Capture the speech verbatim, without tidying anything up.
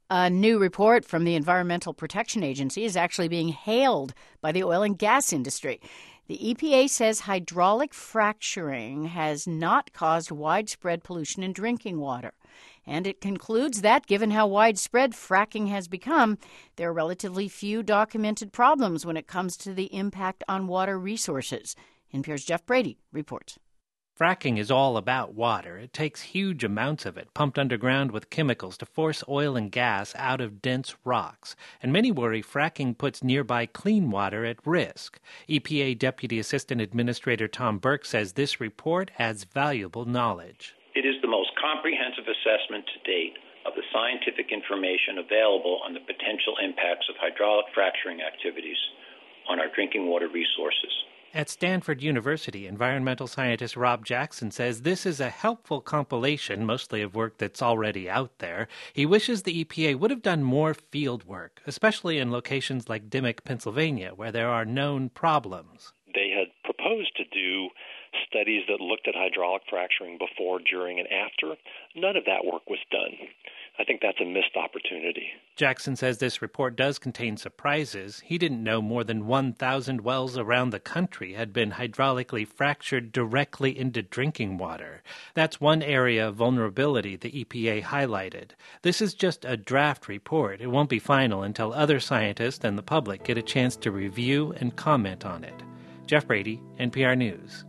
A new report from the Environmental Protection Agency is actually being hailed by the oil and gas industry. The E P A says hydraulic fracturing has not caused widespread pollution in drinking water. And it concludes that, given how widespread fracking has become, there are relatively few documented problems when it comes to the impact on water resources. N P R's Jeff Brady reports. Fracking is all about water. It takes huge amounts of it, pumped underground with chemicals to force oil and gas out of dense rocks. And many worry fracking puts nearby clean water at risk. E P A Deputy Assistant Administrator Tom Burke says this report adds valuable knowledge. It is the most comprehensive assessment to date of the scientific information available on the potential impacts of hydraulic fracturing activities on our drinking water resources. At Stanford University, environmental scientist Rob Jackson says this is a helpful compilation, mostly of work that's already out there. He wishes the E P A would have done more field work, especially in locations like Dimock, Pennsylvania, where there are known problems. They had proposed to do studies that looked at hydraulic fracturing before, during, and after. None of that work was done. I think that's a missed opportunity. Jackson says this report does contain surprises. He didn't know more than one thousand wells around the country had been hydraulically fractured directly into drinking water. That's one area of vulnerability the E P A highlighted. This is just a draft report. It won't be final until other scientists and the public get a chance to review and comment on it. Jeff Brady, N P R News.